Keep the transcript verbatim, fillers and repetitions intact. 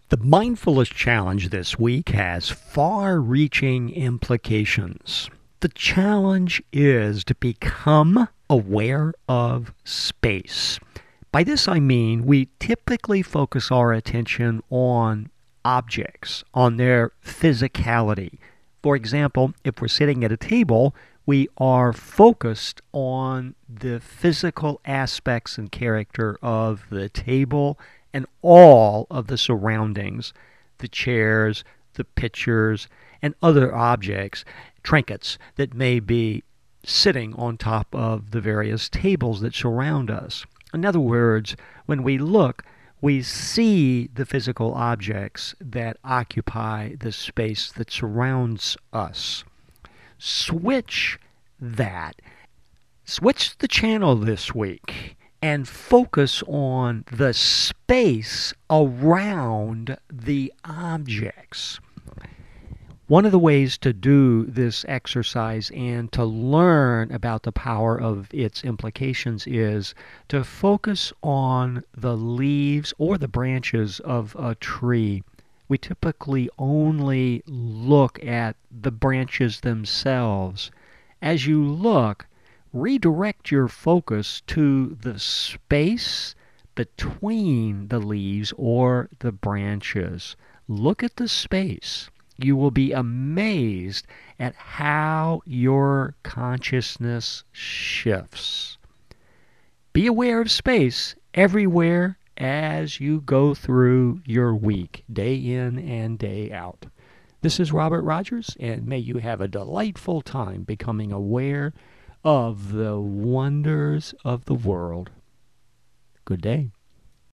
The Mindfulness Challenge this week has far reaching implications. The challenge is to become aware of space. By this I mean we typically focus our attention on objects, on their physicality. For example, if we're sitting at a table, we are focused on the physical aspects and character of the table and all of the surroundings, the chairs, the pictures, and other objects, trinkets that may be sitting on top of the various tables that surround us. In other words, when we look, we see the physical objects that occupy the space that surrounds us. Switch that. Switch the channel this week and focus on the space around the objects. One of the ways to do this exercise and to learn about the power of its implications is to focus on the leaves or the branches of a tree. We typically only look at the branches themselves. As you look, redirect your focus to the space between the leaves or the branches. Look at the space. You will be amazed at how your consciousness shifts. Be aware of space everywhere as you go through your week, day in and day out. This is Robert Rogers, and may you have a delightful time becoming aware of the wonders of the world. Good day.